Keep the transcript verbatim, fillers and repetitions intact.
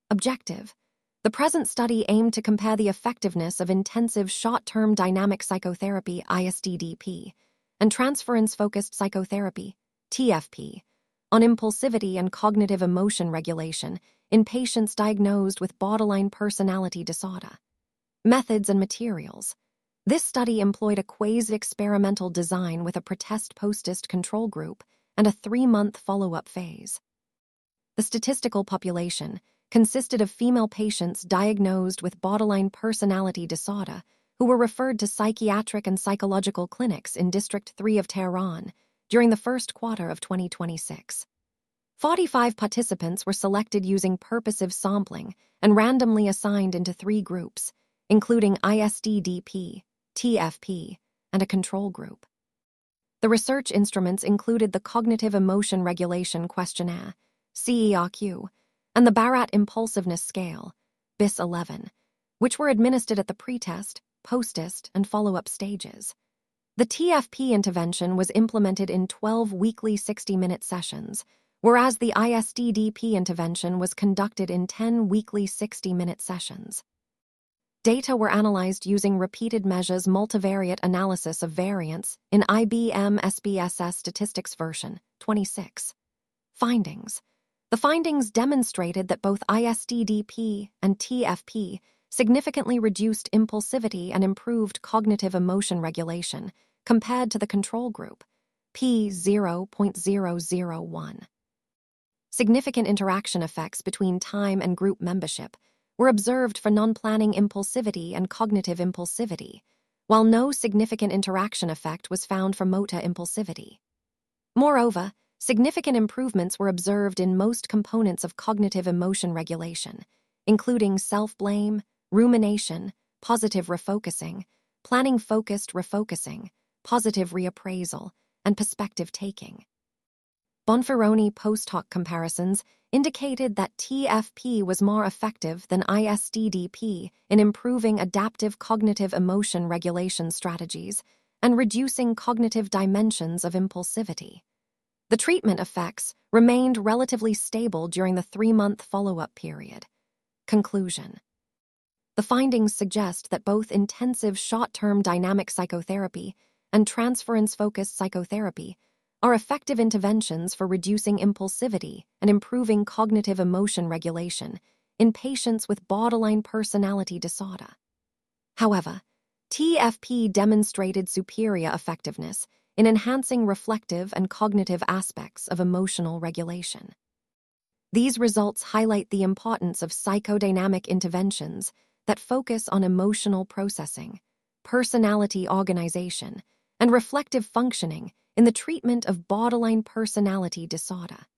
Objective. The present study aimed to compare the effectiveness of intensive short-term dynamic psychotherapy I S D D P and transference-focused psychotherapy T F P on impulsivity and cognitive emotion regulation in patients diagnosed with borderline personality disorder. Methods and materials. This study employed a quasi-experimental design with a pretest-postest control group and a three-month follow-up phase. The statistical population consisted of female patients diagnosed with borderline personality disorder who were referred to psychiatric and psychological clinics in District three of Tehran during the first quarter of twenty twenty-six. forty-five participants were selected using purposive sampling and randomly assigned into three groups, including I S D D P, T F P, and a control group. The research instruments included the Cognitive Emotion Regulation Questionnaire, C E R Q, and the Barat Impulsiveness Scale, B I S eleven, which were administered at the pretest, post-test, and follow-up stages. The T F P intervention was implemented in twelve weekly sixty-minute sessions, whereas the I S D D P intervention was conducted in ten weekly sixty-minute sessions. Data were analyzed using repeated measures multivariate analysis of variance in I B M S B S S Statistics version twenty-six. Findings. The findings demonstrated that both I S D D P and T F P significantly reduced impulsivity and improved cognitive emotion regulation compared to the control group, P zero point zero zero one. Significant interaction effects between time and group membership were observed for non-planning impulsivity and cognitive impulsivity, while no significant interaction effect was found for motor impulsivity. Moreover, significant improvements were observed in most components of cognitive emotion regulation, including self-blame, rumination, positive refocusing, planning-focused refocusing, positive reappraisal, and perspective taking. Bonferroni post-hoc comparisons indicated that T F P was more effective than I S D D P in improving adaptive cognitive emotion regulation strategies and reducing cognitive dimensions of impulsivity. The treatment effects remained relatively stable during the three-month follow-up period. Conclusion. The findings suggest that both intensive short-term dynamic psychotherapy and transference-focused psychotherapy are effective interventions for reducing impulsivity and improving cognitive emotion regulation in patients with borderline personality disorder. However, T F P demonstrated superior effectiveness in enhancing reflective and cognitive aspects of emotional regulation. These results highlight the importance of psychodynamic interventions that focus on emotional processing, personality organization, and reflective functioning in the treatment of borderline personality disorder.